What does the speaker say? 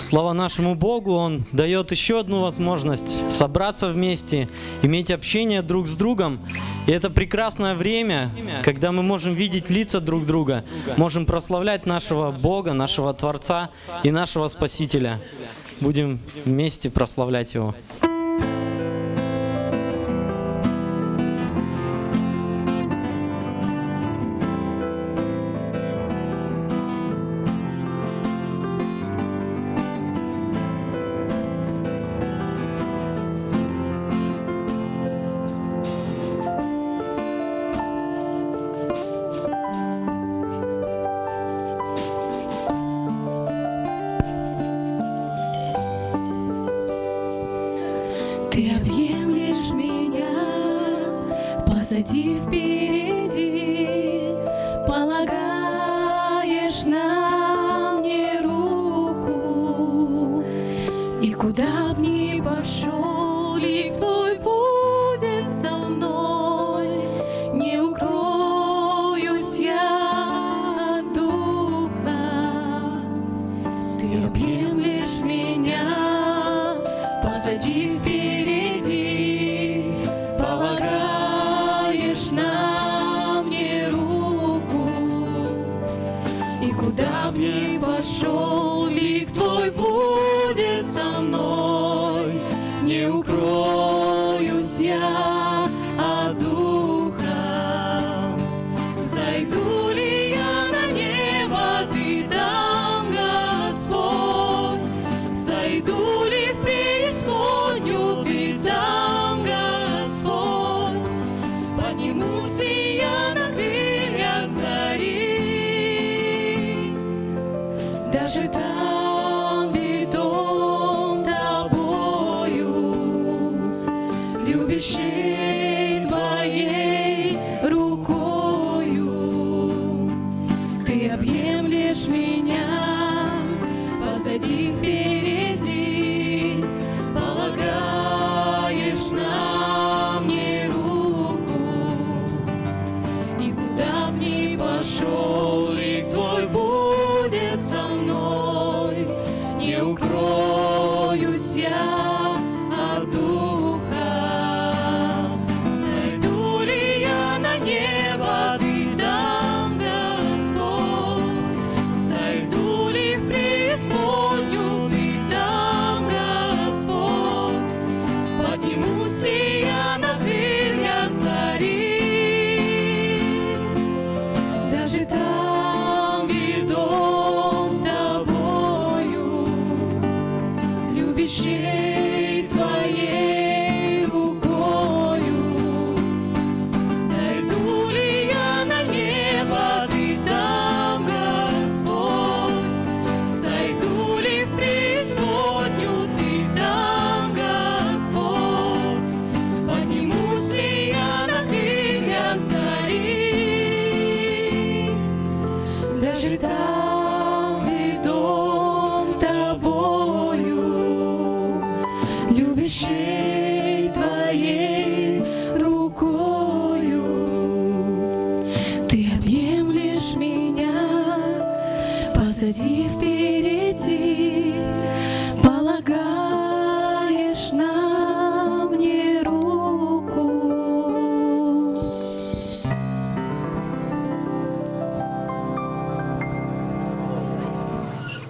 Слава нашему Богу, Он дает еще одну возможность собраться вместе, иметь общение друг с другом. И это прекрасное время, когда мы можем видеть лица друг друга, можем прославлять нашего Бога, нашего Творца и нашего Спасителя. Будем вместе прославлять Его. Ты объемлешь меня, посади впереди, полагаешь на мне руку. И куда б ни пошел, и кто будет со мной, не укроюсь я от духа. Ты объемлешь меня, посади впереди, на мне руку, и куда б ни пошел, лик Твой будет со мной, не укроюсь я от духа. Зайду ли я на небо, Ты там, Господь, зайду ли в преисподнюю, Ты там, Господь. Поднимусь ли я на крыльях зари, даже там ведом Тобою, любящей Твоей рукою. Ты объемлешь меня, позади впереди, полагаешь на мне руку. Пошел, лик Твой будет со мной, не укроюсь я от духа. Зайду ли я на небо, Ты там, Господь, зайду ли в преисподнюю, Ты там, Господь, поднимусь ли я на крыльях зари, даже там ведом Тобою, любящей